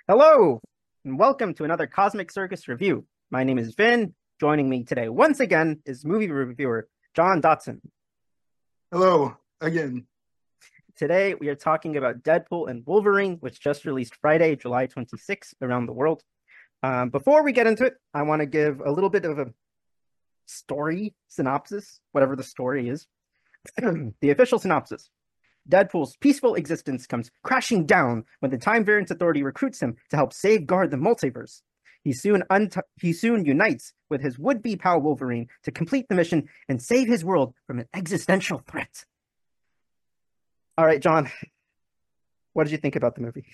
Hello, and welcome to another Cosmic Circus review. My name is Vin. Joining me today, once again, is movie reviewer John Dotson. Hello again. Today, we are talking about Deadpool and Wolverine, which just released Friday, July 26th around the world. Before we get into it, I want to give a little bit of a story synopsis, whatever the story is. The official synopsis. Deadpool's peaceful existence comes crashing down when the Time Variance Authority recruits him to help safeguard the multiverse. He soon unites with his would-be pal Wolverine to complete the mission and save his world from an existential threat. All right, John, what did you think about the movie?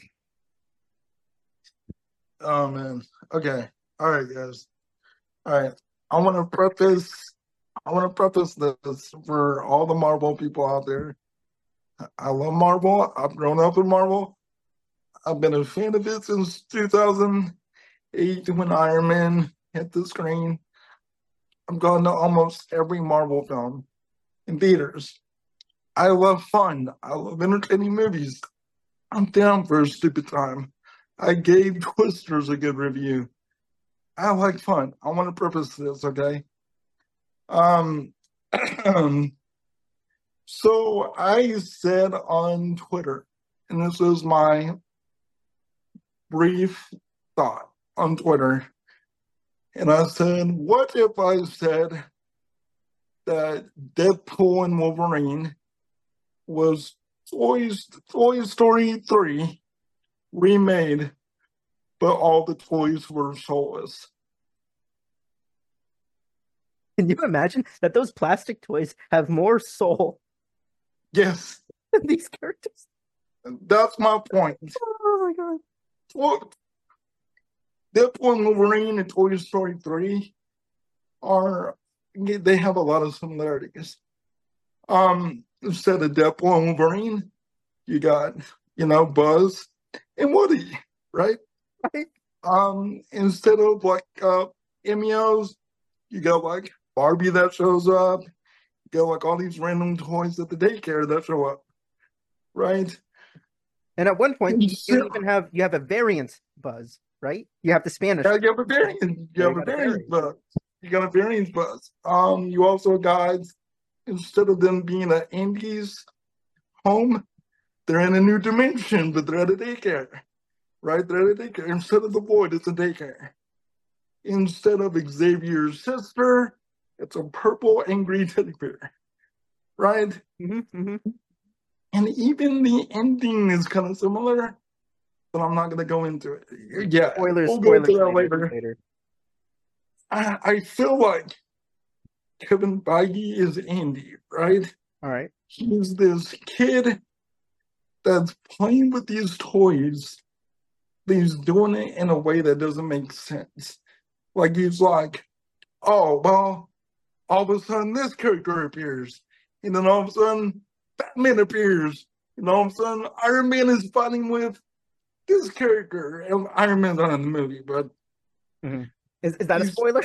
Oh man. Okay. All right, guys. All right. I want to preface. I want to preface this for all the Marvel people out there. I love Marvel. I've grown up with Marvel. I've been a fan of it since 2008 when Iron Man hit the screen. I've gone to almost every Marvel film in theaters. I love fun. I love entertaining movies. I'm down for a stupid time. I gave Twisters a good review. I like fun. I want to preface this, okay? Um, so I said on Twitter, and this is my brief thought on Twitter, and I said, what if I said that Deadpool and Wolverine was Toy Story 3 remade, but all the toys were soulless? Can you imagine that those plastic toys have more soul Yes, than these characters? that's my point. Oh my god. Well, Deadpool and Wolverine and Toy Story 3 are they have a lot of similarities. Instead of Deadpool and Wolverine, you got, Buzz and Woody, right? Right? Instead of like Emios, you got like Barbie that shows up, you got like all these random toys at the daycare that show up, right? And at one point, So, you have a variant Buzz, right? You have the Spanish. yeah, you have a variant. You Yeah, you have a got a variant variant. buzz. You got a variant buzz. You also got, instead of them being an Andes home, they're in a new dimension, but they're at a daycare, right? They're at a daycare. Instead of the void, it's a daycare. Instead of Xavier's sister, it's a purple angry teddy bear, right? Mm-hmm. And even the ending is kind of similar, but I'm not going to go into it. Yeah, Spoilers, we'll go into spoilers that later. later. Later. I feel like Kevin Feige is Andy, right? All right. He's this kid that's playing with these toys, but he's doing it in a way that doesn't make sense. Like he's like, oh, well, all of a sudden this character appears, and then all of a sudden Batman appears, and all of a sudden Iron Man is fighting with this character, and Iron Man's not in the movie, but Mm-hmm. Is that a he's spoiler?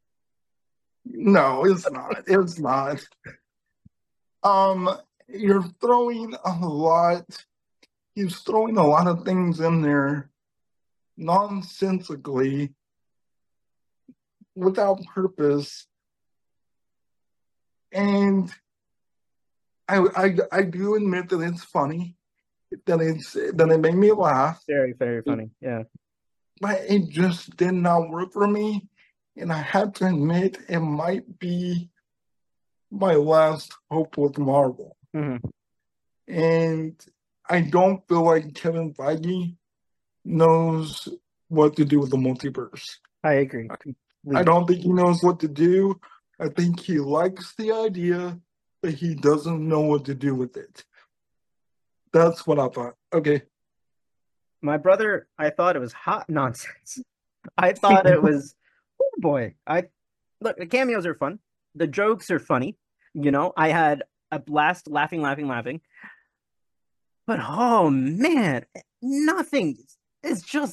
no, it's not. It's not. Um, you're throwing a lot. He's throwing a lot of things in there nonsensically without purpose. And I do admit that it's funny, that it made me laugh, Very, very funny. Yeah. but it just did not work for me. And I have to admit it might be my last hope with Marvel. Mm-hmm. And I don't feel like Kevin Feige knows what to do with the multiverse. I agree I completely. don't think he knows what to do. I think he likes the idea, but he doesn't know what to do with it. That's what I thought. Okay. My brother, I thought it was hot nonsense. I thought it was, oh boy. I look, the cameos are fun. The jokes are funny. I had a blast laughing. But oh man, nothing. It's just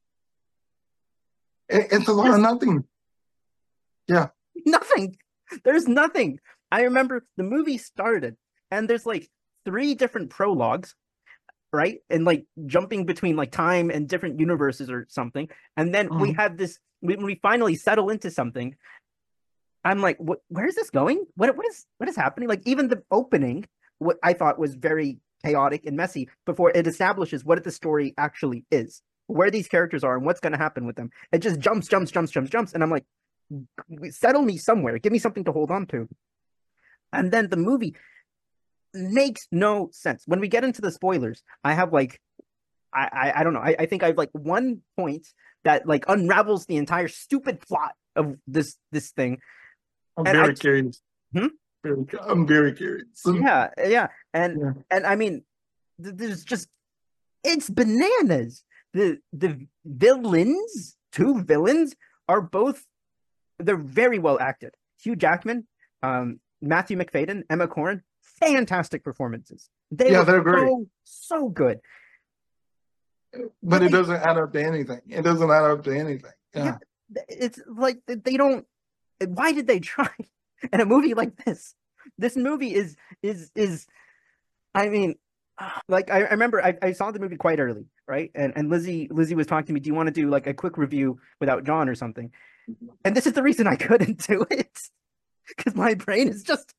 It's a lot of there's nothing. Yeah. nothing. There's nothing. I remember the movie started and there's like three different prologues. right? And like jumping between like time and different universes or something. And then we Mhm. had this when we finally settle into something. I'm like, where is this going? What is happening? Like even the opening, what I thought was very chaotic and messy before it establishes what the story actually is, where these characters are, and what's going to happen with them. It just jumps, jumps, jumps, jumps, jumps, and I'm like, settle me somewhere, give me something to hold on to. And then the movie makes no sense. When we get into the spoilers, I have like I don't know. I think I have like one point that like unravels the entire stupid plot of this thing. I'm And I very curious. hmm? I'm very curious. Yeah, yeah. And Yeah. and I mean there's just it's bananas. The villains, two villains, are both they're very well acted. Hugh Jackman, Matthew McFadden, Emma Corrin, fantastic performances. They Yeah, were they're great. so good. But But it they doesn't add up to anything. It doesn't add up to anything. yeah, Yeah. it's like they don't why did they try in a movie like this? This movie is I mean, like I remember I saw the movie quite early, right? And Lizzie was talking to me, do you want to do like a quick review without John or something? And this is the reason I couldn't do it because my brain is just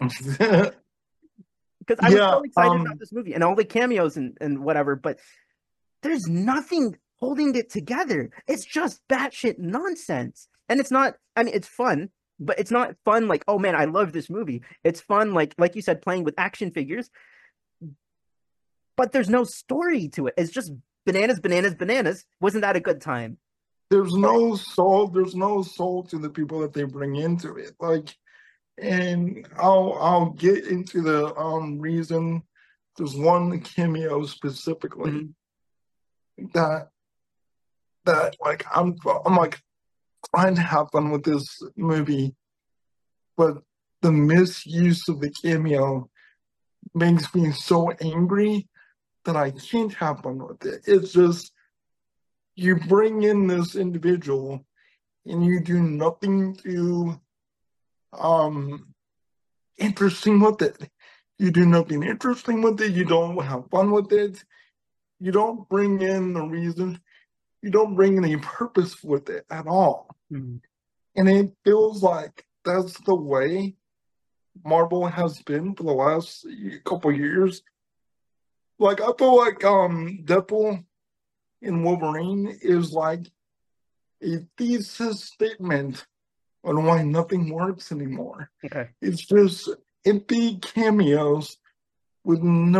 because I was Yeah. so excited about this movie and all the cameos and whatever, but there's nothing holding it together. It's just batshit nonsense. And it's not, I mean, it's fun, but it's not fun like, oh man, I love this movie. It's fun, like you said, playing with action figures, but there's no story to it. It's just bananas, bananas, bananas. Wasn't that a good time? There's no soul. There's no soul to the people that they bring into it. Like, and I'll get into the reason. There's one cameo specifically Mhm. that like I'm like trying to have fun with this movie, but the misuse of the cameo makes me so angry that I can't have fun with it. It's just you bring in this individual and you do nothing to um interesting with it. You do nothing interesting with it. You don't have fun with it. You don't bring in the reason. You don't bring any purpose with it at all. Mhm. And it feels like that's the way Marvel has been for the last couple of years. Like I feel like Deadpool and Wolverine is like a thesis statement on why nothing works anymore. Okay. It's just empty cameos with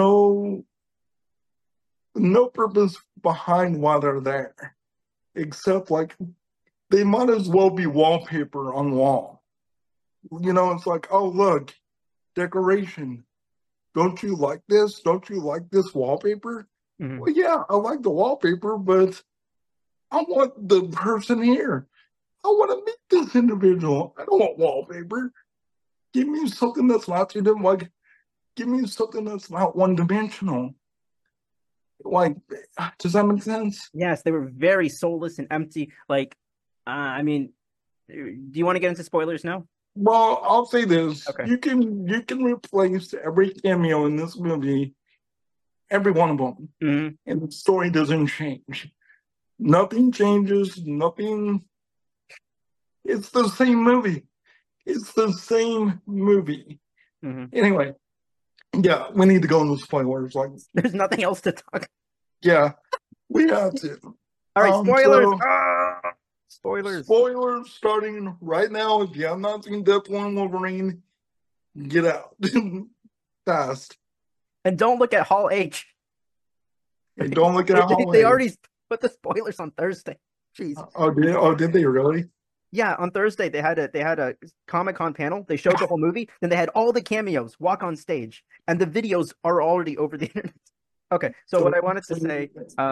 no purpose behind why they're there, except like they might as well be wallpaper on wall. You know, it's like, oh look, decoration. Don't you like this? Don't you like this wallpaper? Mhm. Well, yeah, I like the wallpaper, but I want the person here. I want to meet this individual. I don't want wallpaper. Give me something that's not to them. Like, give me something that's not one dimensional. Like, does that make sense? Yes, they were very soulless and empty. Like, I mean, do you want to get into spoilers now? Well, I'll say this: Okay. you can replace every cameo in this movie, every one of them, Hmm. and the story doesn't change. Nothing changes. Nothing. It's the same movie. It's the same movie. Hmm. Anyway, yeah, we need to go into spoilers. Like, There's nothing else to talk. yeah, we have to. All right, spoilers. So Spoilers. spoilers starting right now. If you have not seen Deadpool and Wolverine, get out fast. And don't look at Hall H. And don't look at They Hallway. already put the spoilers on Thursday. Jeez. Oh, did they really? Yeah, on Thursday they had a Comic-Con panel. They showed the whole movie, then they had all the cameos walk on stage, and the videos are already over the internet. Okay, so what So I wanted to say,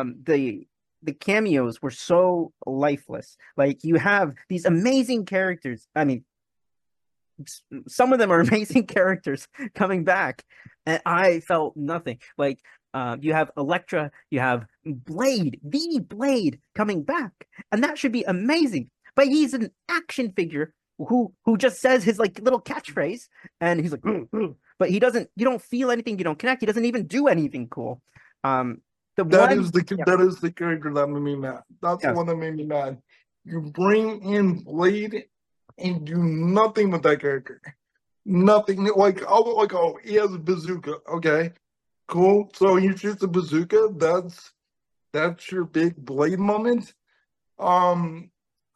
the cameos were so lifeless. Like you have these amazing characters. I mean, some of them are amazing characters coming back, and I felt nothing. Like you have Elektra, you have Blade, the Blade coming back, and that should be amazing. But he's an action figure who just says his like little catchphrase, and he's like, "Mm, mm," but he doesn't. You don't feel anything. You don't connect. He doesn't even do anything cool. Um, the That one, is the yeah, that is the character that made me mad. That's the yes, one that made me mad. You bring in Blade and do nothing with that character. Nothing oh, he has a bazooka. Okay, cool. So he shoots a bazooka. That's your big Blade moment. Um,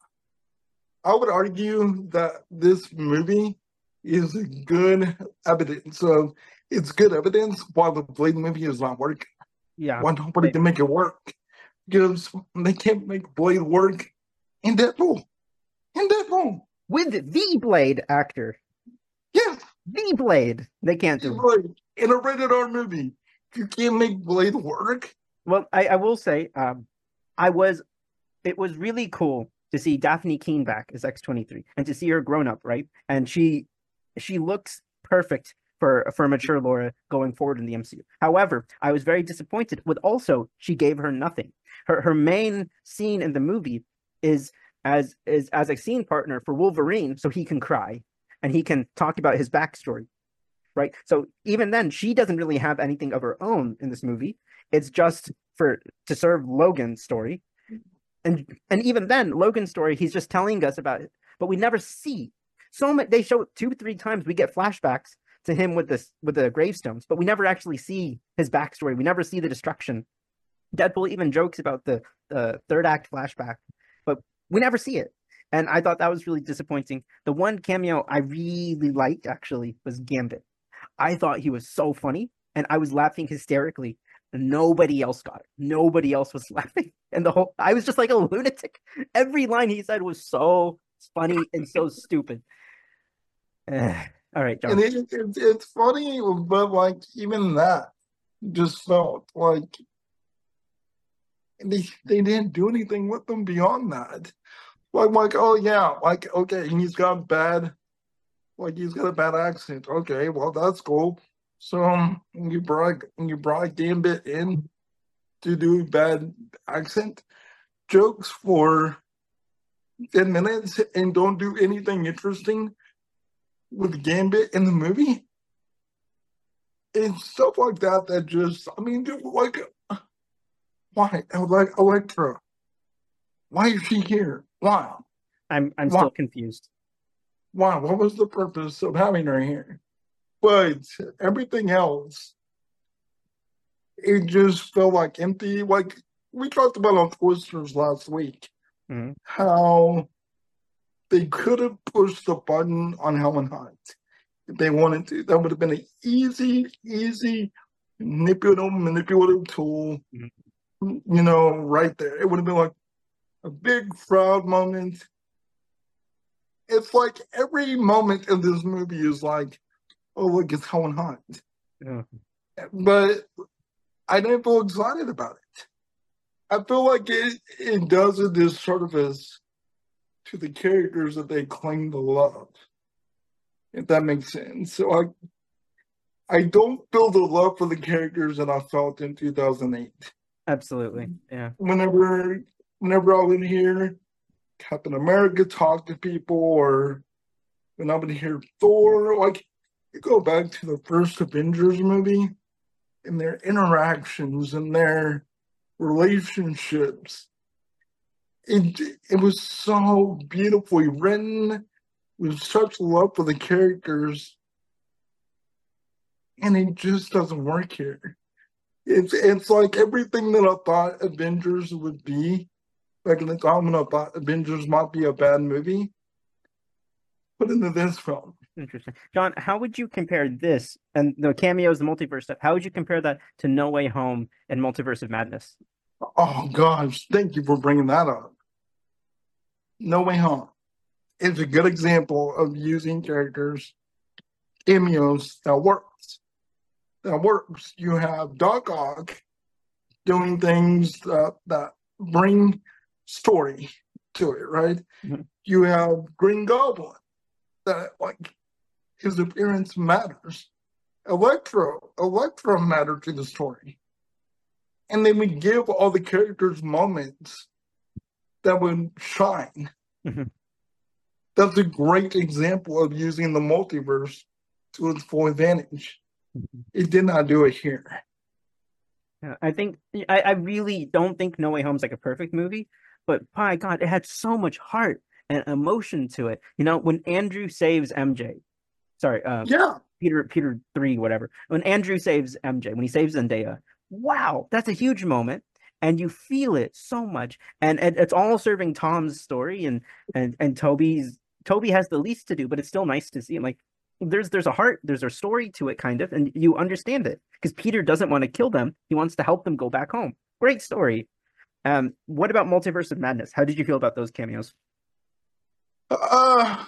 I would argue that this movie is good evidence of it's good evidence why the Blade movie is not working. yeah. Why nobody can make it work? Because they can't make Blade work in Deadpool. In Deadpool. With the Blade actor, Yes, the Blade, they can't do it. Blade. In a rated R movie. You can't make Blade work. Well, I will say, I was it was really cool to see Daphne Keane back as X-23 and to see her grown up, right? And she looks perfect for mature Laura going forward in the MCU. However, I was very disappointed with also she gave her nothing. Her main scene in the movie is as a scene partner for Wolverine, so he can cry and he can talk about his backstory, right? So even then, she doesn't really have anything of her own in this movie. It's just for to serve Logan's story, and even then, Logan's story, he's just telling us about it, but we never see. So much they show 2 3 times we get flashbacks to him with the gravestones, but we never actually see his backstory. We never see the destruction. Deadpool even jokes about the third act flashback, but we never see it. And I thought that was really disappointing. The one cameo I really liked actually was Gambit. I thought he was so funny, and I was laughing hysterically. Nobody else got it. Nobody else was laughing, and the whole I was just like a lunatic. Every line he said was so funny and so stupid. All right, And John. it's funny, but like even that just felt like they didn't do anything with them beyond that. Like oh yeah, like okay, he's got a bad accent. Okay, well that's cool. So you brought Gambit in to do bad accent jokes for 10 minutes and don't do anything interesting with Gambit in the movie. And stuff like that that just I mean dude, like why? Like Electra. Why is she here? Why? I'm Why? still confused. Why? What was the purpose of having her here? But everything else, it just felt like empty. Like we talked about on Twisters last week, Mhm. how they could have pushed the button on Helen Hunt if they wanted to. That would have been an easy manipulative tool, Mhm. right there. It would have been like a big proud moment. It's like every moment in this movie is like, oh look, it's Helen Hunt. Yeah. But I didn't feel excited about it. I feel like it does a disservice to the characters that they claim to love, if that makes sense. So I don't feel the love for the characters that I felt in 2008. Absolutely. Yeah. Whenever whenever I would hear Captain America talk to people, or when I would hear Thor, like you go back to the first Avengers movie and their interactions and their relationships. It was so beautifully written with such love for the characters, and it just doesn't work here. It's like everything that I thought Avengers would be back in the time when I thought Avengers might be a bad movie, put into this film. Interesting. John, how would you compare this and the cameos, the multiverse stuff? How would you compare that to No Way Home and Multiverse of Madness? Oh gosh, thank you for bringing that up. No Way Home is a good example of using characters, cameos that works. That works. You have Doc Ock doing things that bring story to it, right? Mhm. You have Green Goblin that like his appearance matters. Electro mattered to the story. And then we give all the characters moments that would shine. Mhm. That's a great example of using the multiverse to its full advantage. Mhm. It did not do it here. Yeah, I think I really don't think No Way Home's like a perfect movie, but by God, it had so much heart and emotion to it. You know, when Andrew saves MJ, sorry, Yeah. Peter 3, whatever. When Andrew saves MJ, when he saves Zendaya, wow, that's a huge moment. And you feel it so much. And it's all serving Tom's story and Toby has the least to do, but it's still nice to see him. Like there's a heart, there's a story to it, kind of, and you understand it. Because Peter doesn't want to kill them. He wants to help them go back home. Great story. What about Multiverse of Madness? How did you feel about those cameos? Uh,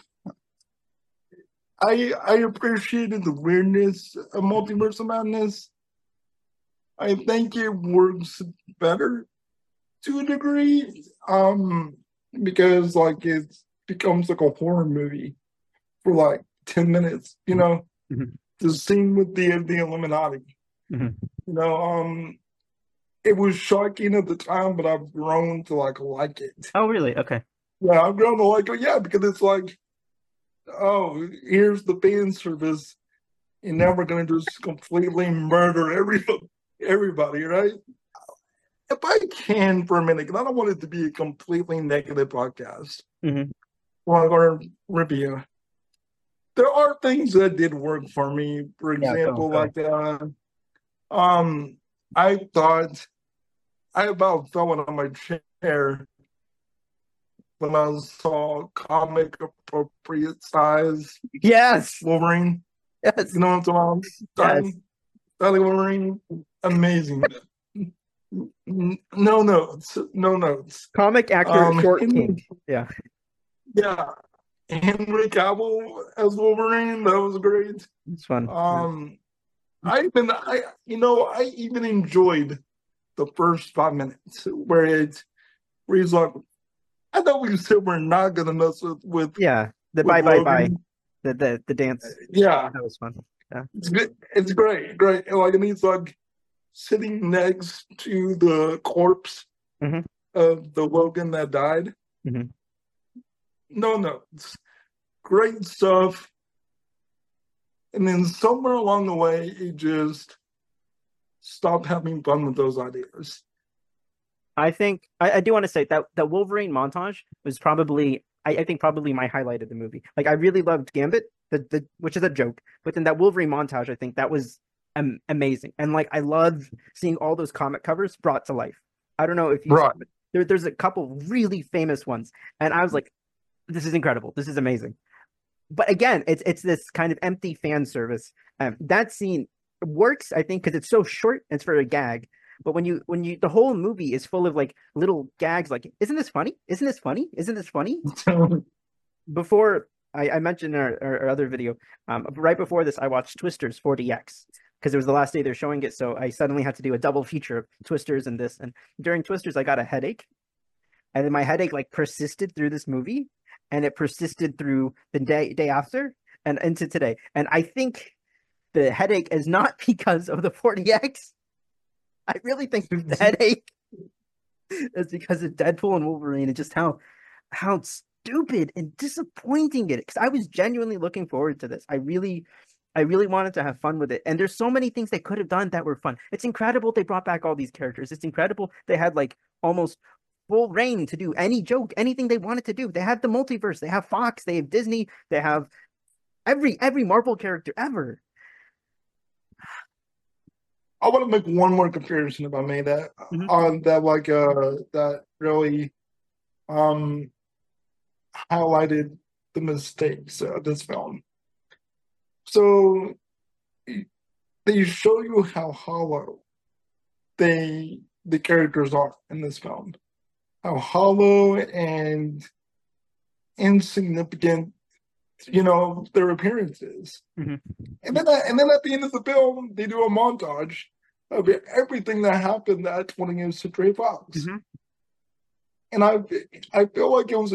I appreciated the weirdness of Multiverse of Madness. I think it works better to a degree, because like it becomes like a horror movie for like 10 minutes. Mhm, The scene with the Illuminati. mhm. You know, it was shocking at the time, but I've grown to like it. Oh, really? Okay. Yeah, I've grown to like it. Yeah, because it's like, oh, here's the fan service, and now we're gonna just completely murder everybody, right? If I can for a minute, because I don't want it to be a completely negative podcast Hmm. or review. There are things that did work for me. For Yeah, example, go. like um, I thought I about fell out of my chair when I saw comic appropriate size Yes. Wolverine. Yes. You know what I'm Yes. talking? Stanley Wolverine, amazing. No notes, no notes. Comic accurate short king. Henry, Yeah, yeah, Henry Cavill as Wolverine, that was great. it's fun. Yeah. Um, I even enjoyed the first 5 minutes where he's like, I thought we said we're not gonna mess Yeah. The with bye bye bye. Logan. The dance. Yeah, That was fun. Yeah. it's good. It's great, great. And he's like sitting next to the corpse Hmm. of the Logan that died. Hmm. No, no, it's great stuff. And then somewhere along the way, he just stopped having fun with those ideas. I think I do want to say that that Wolverine montage was probably I think probably my highlight of the movie. Like I really loved Gambit, the which is a joke, but then that Wolverine montage, I think that was amazing. And like I love seeing all those comic covers brought to life. I don't know if you saw Right. it. There's a couple really famous ones, and I was like, this is incredible. This is amazing. But again, it's this kind of empty fan service. That scene works, I think, because it's so short. And it's for a gag. But when you the whole movie is full of like little gags, like isn't this funny? Isn't this funny? Isn't this funny? Before I mentioned in our other video, right before this, I watched Twisters 4DX because it was the last day they're showing it. So I suddenly had to do a double feature of Twisters and this. And during Twisters, I got a headache, and then my headache like persisted through this movie, and it persisted through the day after and into today. And I think the headache is not because of the 40X. I really think the headache is because of Deadpool and Wolverine and just how stupid and disappointing it is. Because I was genuinely looking forward to this. I really wanted to have fun with it. And there's so many things they could have done that were fun. It's incredible they brought back all these characters. It's incredible they had like almost full reign to do any joke, anything they wanted to do. They have the multiverse, they have Fox, they have Disney, they have every Marvel character ever. I want to make one more comparison if I may that Mhm. on that that really um highlighted the mistakes of this film. So they show you how hollow the characters are in this film, how hollow and insignificant their appearances. Mhm. And then at the end of the film, they do a montage of everything that happened at 20th Century Fox. Mhm. And I feel like it was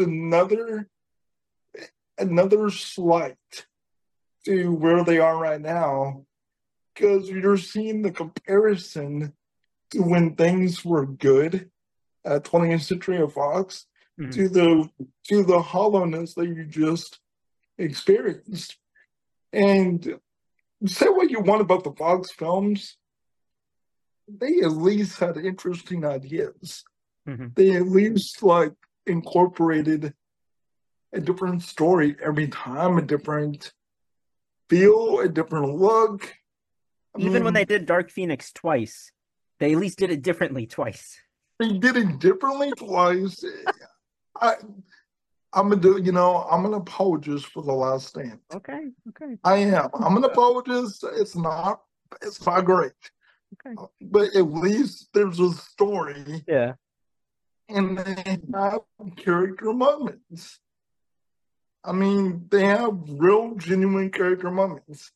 another slight to where they are right now because you're seeing the comparison to when things were good at 20th Century Fox Mhm. to the hollowness that you just experienced. And say what you want about the Fox films, they at least had interesting ideas. Hmm. They at least like incorporated a different story every time, a different feel, a different look. I Even when they mean, did Dark Phoenix twice, they at least did it differently twice. they did it differently twice. I, I'm gonna do, I'm an apologist for The Last Stand. Okay, okay, I am. I'm an apologist. It's not great, okay. but at least there's a story Yeah. and they have character moments. I mean, they have real, genuine character moments.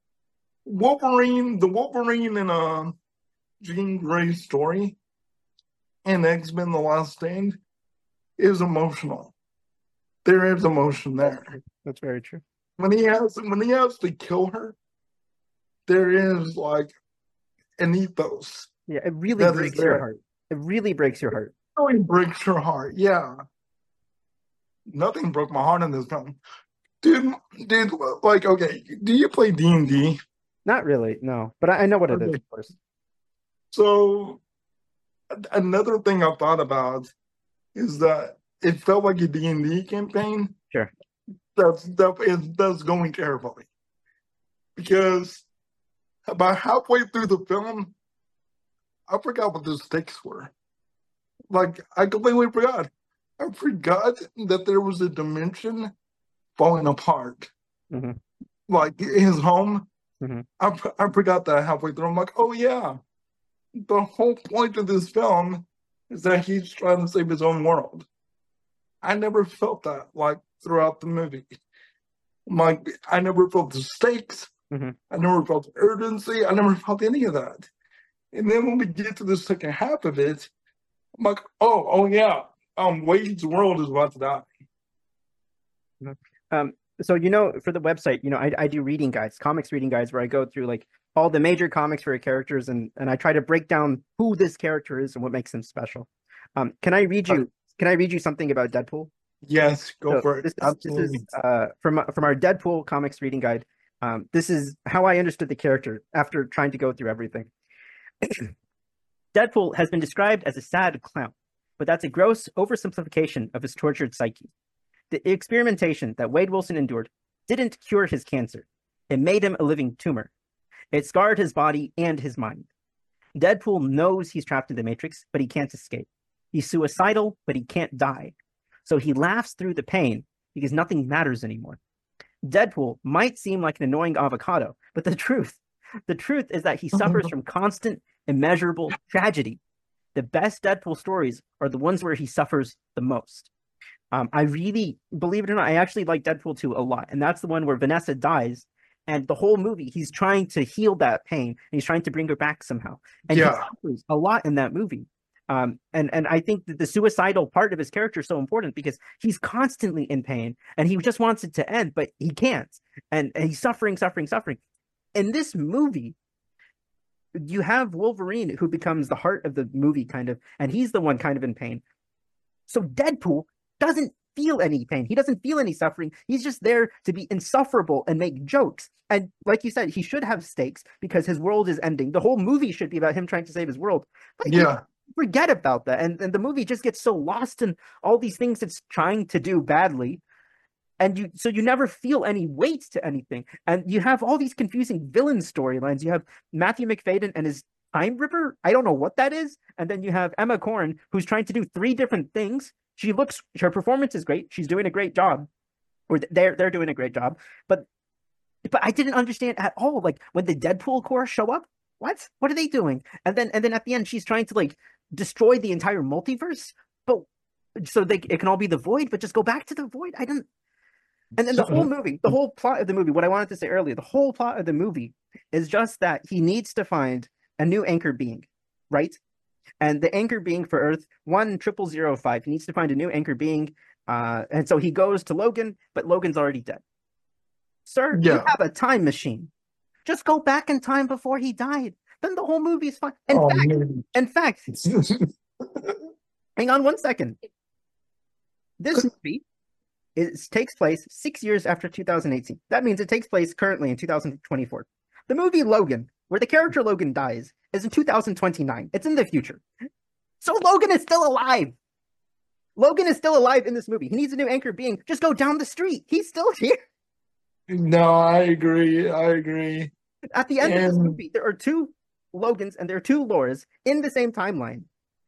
The Wolverine in Jean Grey story and X-Men: The Last Stand is emotional. There is emotion That's there. true. That's very true. When he has to kill her, there is like an ethos Yeah, it really that is breaks your there. heart. It really breaks your heart. It really breaks your heart. Yeah. Nothing broke my heart in this film. Dude, dude, like, okay, do you play D&D? Not really, no. But I know what it is, Okay. of course. So another thing I thought about is that it felt like a D&D campaign Sure. that's going terribly. Because about halfway through the film, I forgot what the stakes were. Like, I completely forgot. I forgot that there was a dimension falling apart. Hmm. Like his home. Hmm. I forgot that halfway through. I'm like, oh yeah, the whole point of this film is that he's trying to save his own world. I never felt that like throughout the movie. Like I never felt the stakes. Hmm. I never felt the urgency. I never felt any of that. And then when we get to the second half of it, I'm like, oh yeah, Wade's world is about to die. Um, so for the website, I do reading guides, comics reading guides, where I go through like all the major comics for characters, and I try to break down who this character is and what makes him special. Can I read Uh, you? Can I read you something about Deadpool? yes, go So for it. this is Absolutely. from our Deadpool comics reading guide. This is how I understood the character after trying to go through everything. Deadpool has been described as a sad clown, but that's a gross oversimplification of his tortured psyche. The experimentation that Wade Wilson endured didn't cure his cancer. It made him a living tumor. It scarred his body and his mind. Deadpool knows he's trapped in the Matrix, but he can't escape. He's suicidal, but he can't die. So he laughs through the pain because nothing matters anymore. Deadpool might seem like an annoying avocado, but the truth is that he suffers from constant, immeasurable tragedy. The best Deadpool stories are the ones where he suffers the most. I really, believe it or not, I actually like Deadpool 2 a lot. And that's the one where Vanessa dies. And the whole movie, he's trying to heal that pain and he's trying to bring her back somehow. And he Yeah, suffers a lot in that movie. And I think that the suicidal part of his character is so important because he's constantly in pain and he just wants it to end, but he can't. And he's suffering, suffering, suffering. In this movie, you have Wolverine who becomes the heart of the movie, kind of, and he's the one kind of in pain. So Deadpool doesn't feel any pain. He doesn't feel any suffering. He's just there to be insufferable and make jokes. And like you said, he should have stakes because his world is ending. The whole movie should be about him trying to save his world. But you yeah. forget about that. And the movie just gets so lost in all these things it's trying to do badly. And you never feel any weight to anything. And you have all these confusing villain storylines. You have Matthew Macfadyen and his Time Ripper. I don't know what that is. And then you have Emma Corrin, who's trying to do three different things. Her performance is great. She's doing a great job, or they're doing a great job. But I didn't understand at all. Like when the Deadpool Corps show up, what are they doing? And then at the end, she's trying to like destroy the entire multiverse. But so it can all be the void, but just go back to the void. I didn't. And then the whole So, movie, the whole plot of the movie, what I wanted to say earlier, the whole plot of the movie is just that he needs to find a new anchor being, right? And the anchor being for Earth 10005, he needs to find a new anchor being. And so he goes to Logan, but Logan's already dead. Sir, you yeah. have a time machine. Just go back in time before he died. Then the whole movie is fine. Oh man. In fact, hang on one second. This movie takes place 6 years after 2018. That means it takes place currently in 2024. The movie Logan where the character Logan dies is in 2029. It's in the future. So Logan is still alive. Logan is still alive in this movie. He needs a new anchor being. Just go down the street. He's still here. No, I agree. I agree. At the end of this And movie, there are two Logans and there are two Lauras in the same timeline.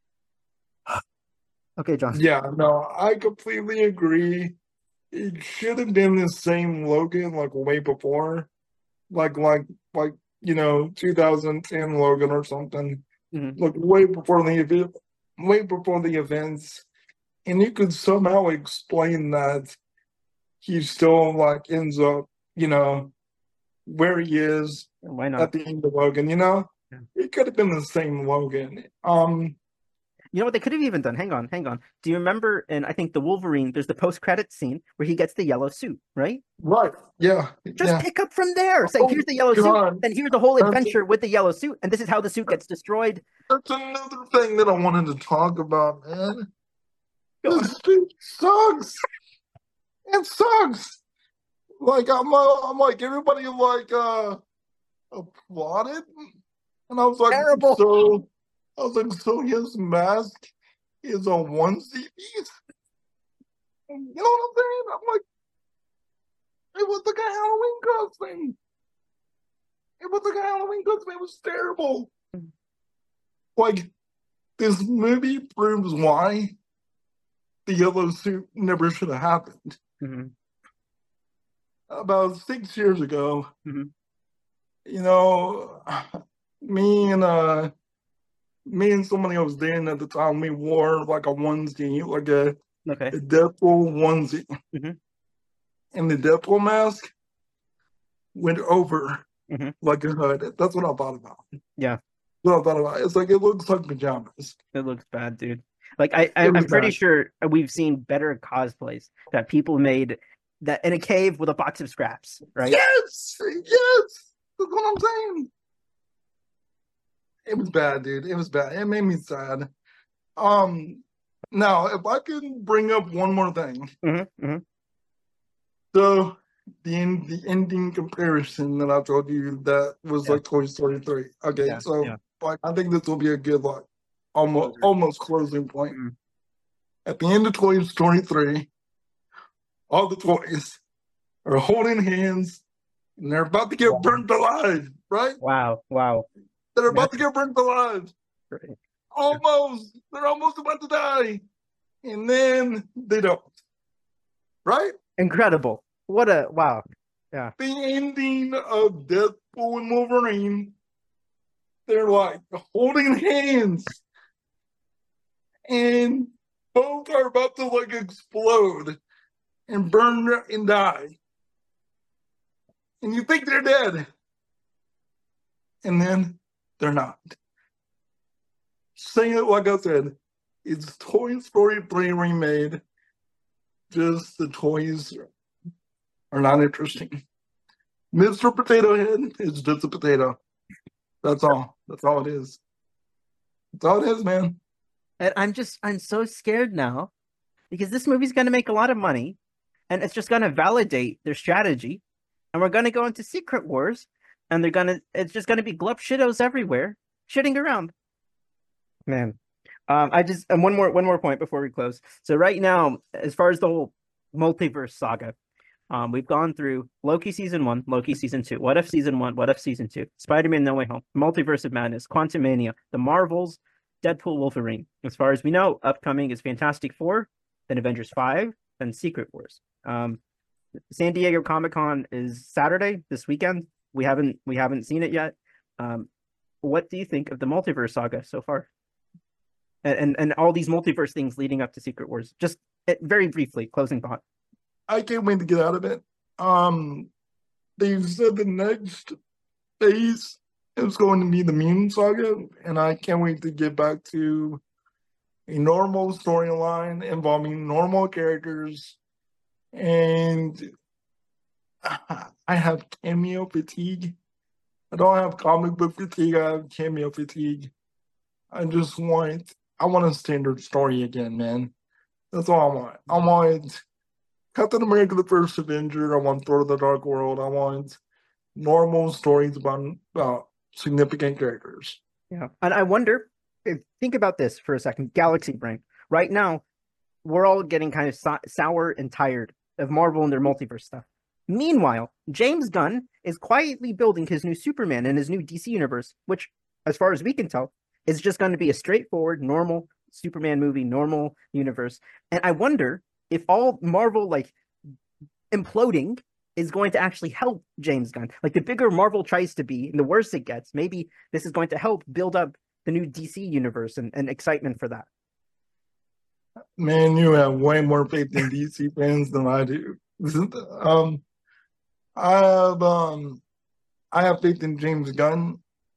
Okay, John. yeah, no, I completely agree. It should have been the same Logan like way before. Like 2010 Logan or something. Mhm. Like way before the events. And you could somehow explain that he still like ends up, where he is Why at not? the end of Logan, you know? Yeah. It could have been the same Logan. You know what they could have even done? Hang on, hang on. Do you remember in I think the Wolverine, there's the post-credit scene where he gets the yellow suit, right? Right. Yeah. Just Yeah. pick up from there. Say, Oh here's the yellow suit, God. then here's the whole That's adventure with the yellow suit, and this is how the suit gets destroyed. that's another thing that I wanted to talk about, man. Go This on. shit sucks. It sucks. Like I'm like everybody like applauded, and I was like, Terrible. so his mask is a onesie piece. You know what I'm saying? I'm like, it was like a Halloween costume. It was like a Halloween costume. It was terrible. Like this movie proves why the yellow suit never should have happened. Mhm, About 6 years ago, mhm. you know, me and uh me and somebody I was dating at the time, we wore like a onesie, like Okay. a Deadpool onesie. Mhm, And the Deadpool mask went over mhm. like a hood. That's what I thought about. Yeah, That's what I thought about. It's like it looks like pajamas. it looks bad, dude. Like I, It I was I'm pretty bad. sure we've seen better cosplays that people made that in a cave with a box of scraps, right? Yes! Yes! That's what I'm saying. It was bad, dude. It was bad. It made me sad. Um Now if I can bring up one more thing. Hmm, hmm. So the ending comparison that I told you that was Yeah, like Toy Story 3. Okay, yeah, so yeah. like I think this will be a good like almost Closer. almost closing point. Mhm. At the end of Toy Story 3, all the toys are holding hands and they're about to get Wow, burnt alive, right? wow, wow. They're about That's to get burnt alive. great. Almost. They're almost about to die. And then they don't. Right? Incredible. What a wow. Yeah. The ending of Deadpool and Wolverine, they're like holding hands and both are about to like explode and burn and die. And you think they're dead. And then they're not. Saying it like I said, it's Toy Story 3 remade. Just the toys are not interesting. Mr. Potato Head is just a potato. That's all. That's all it is. That's all it is, man. And I'm so scared now because this movie's going to make a lot of money and it's just going to validate their strategy. And we're going to go into Secret Wars and it's just going to be glup shittos everywhere shitting around. Man. And one more point before we close. So right now, as far as the whole multiverse saga, we've gone through Loki season 1, Loki season 2, What If season 1, What If season 2, Spider-Man No Way Home, Multiverse of Madness, Quantumania, The Marvels, Deadpool, Wolverine. As far as we know, upcoming is Fantastic Four, then Avengers 5, then Secret Wars. San Diego Comic-Con is Saturday this weekend. We haven't seen it yet. What do you think of the multiverse saga so far? And all these multiverse things leading up to Secret Wars. Just very briefly, closing thought. I can't wait to get out of it. They've said the next phase is going to be the Mutant Saga, and I can't wait to get back to a normal storyline involving normal characters. And I have cameo fatigue. I don't have comic book fatigue. I have cameo fatigue. I want a standard story again, man. That's all I want. I want Captain America: The First Avenger. I want Thor: The Dark World. I want normal stories about significant characters. Yeah. And I wonder, think about this for a second, Galaxy Brain. Right now, we're all getting kind of sour and tired of Marvel and their multiverse stuff. Meanwhile, James Gunn is quietly building his new Superman and his new DC universe, which, as far as we can tell, is just going to be a straightforward, normal Superman movie, normal universe. And I wonder if all Marvel like imploding is going to actually help James Gunn. Like the bigger Marvel tries to be and the worse it gets, maybe this is going to help build up the new DC universe and excitement for that. Man, you have way more faith in DC fans than I do. I have I have faith in James Gunn.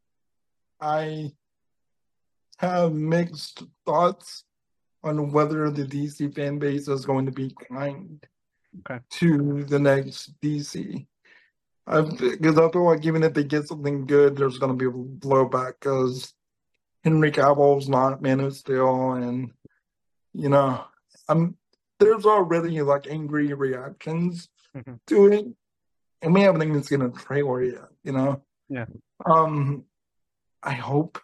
I have mixed thoughts on whether the DC fan base is going to be kind to the next DC. Because I feel like even if they get something good, there's going to be a blowback because Henry Cavill's not Man of Steel, and you know, there's already like angry reactions to it, and we haven't even seen a trailer yet. You know, yeah. I hope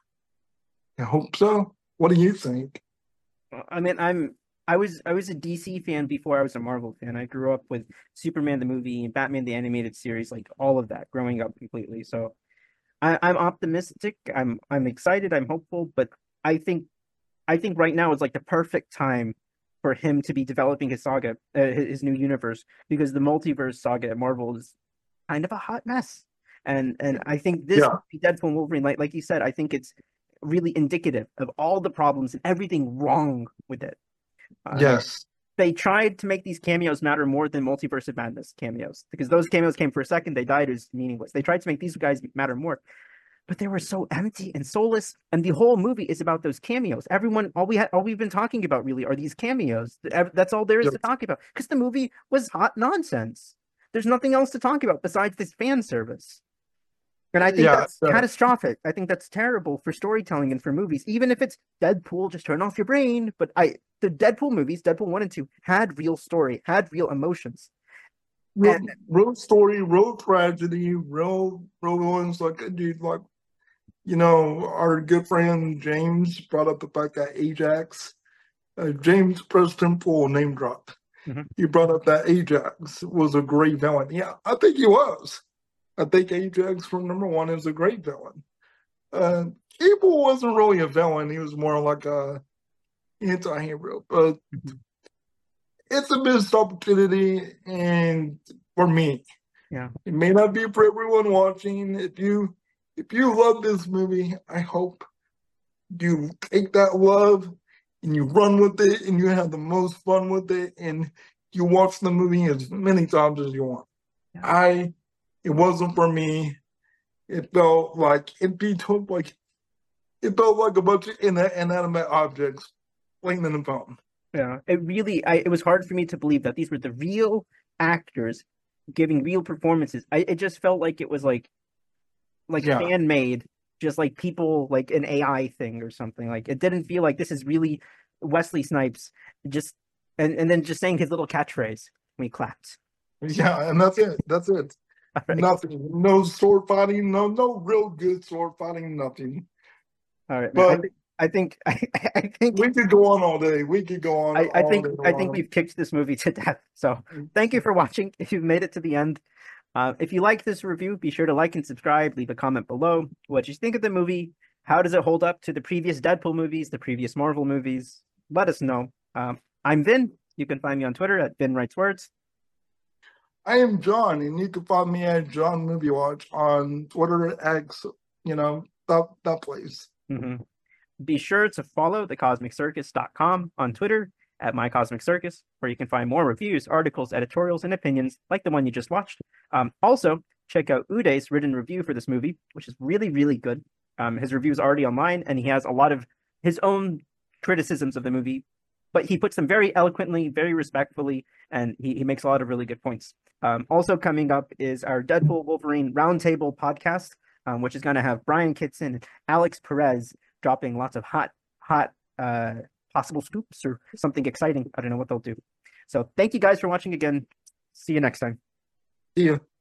so. What do you think? I mean, I was a DC fan before I was a Marvel fan. I grew up with Superman the movie and Batman the animated series, like all of that growing up completely. So I'm optimistic. I'm excited. I'm hopeful. But I think right now is like the perfect time for him to be developing his saga, his new universe, because the multiverse saga at Marvel is kind of a hot mess. And I think this Deadpool and Wolverine, like you said, I think it's really indicative of all the problems and everything wrong with it. Yes. They tried to make these cameos matter more than Multiverse of Madness cameos, because those cameos came for a second, they died, it was meaningless. They tried to make these guys matter more, but they were so empty and soulless. And the whole movie is about those cameos. All we've been talking about really are these cameos. That's all there is to talk about, because the movie was hot nonsense. There's nothing else to talk about besides this fan service. And I think that's catastrophic. I think that's terrible for storytelling and for movies, even if it's Deadpool, just turn off your brain. But the Deadpool movies, Deadpool 1 and 2, had real story, had real emotions. Real story, real tragedy, real ones like, dude, like, you know, our good friend James brought up the fact that Ajax, James Preston Poole name drop. He brought up that Ajax was a great villain. Yeah, I think he was. I think Ajax from #1 is a great villain. Cable wasn't really a villain. He was more like a anti-hero. But it's a missed opportunity, and for me, it may not be for everyone watching. If you love this movie, I hope you take that love and you run with it, and you have the most fun with it, and you watch the movie as many times as you want. It wasn't for me. It felt like it felt like a bunch of inanimate objects playing in the phone. Yeah, it was hard for me to believe that these were the real actors giving real performances. It just felt like it was like fan made, just like people, like an AI thing or something. Like it didn't feel like this is really Wesley Snipes just and then just saying his little catchphrase when he claps. Yeah, and that's it. That's it. Right. Nothing. No sword fighting. No real good sword fighting. Nothing. All right, man. But I think we could go on all day. We could go on. I think we've kicked this movie to death. So thank you for watching. If you've made it to the end, if you like this review, be sure to like and subscribe. Leave a comment below. What you think of the movie? How does it hold up to the previous Deadpool movies, the previous Marvel movies? Let us know. I'm Vin. You can find me on Twitter at Vin Writes Words. I am John, and you can find me at John Movie Watch on Twitter, X, you know, that place. Be sure to follow thecosmiccircus.com on Twitter at mycosmiccircus, where you can find more reviews, articles, editorials, and opinions like the one you just watched. Also, check out Uday's written review for this movie, which is really, really good. His review is already online, and he has a lot of his own criticisms of the movie, but he puts them very eloquently, very respectfully, and he makes a lot of really good points. Also coming up is our Deadpool Wolverine Roundtable podcast, which is going to have Brian Kitson and Alex Perez dropping lots of hot possible scoops or something exciting. I don't know what they'll do. So thank you guys for watching again. See you next time. See you.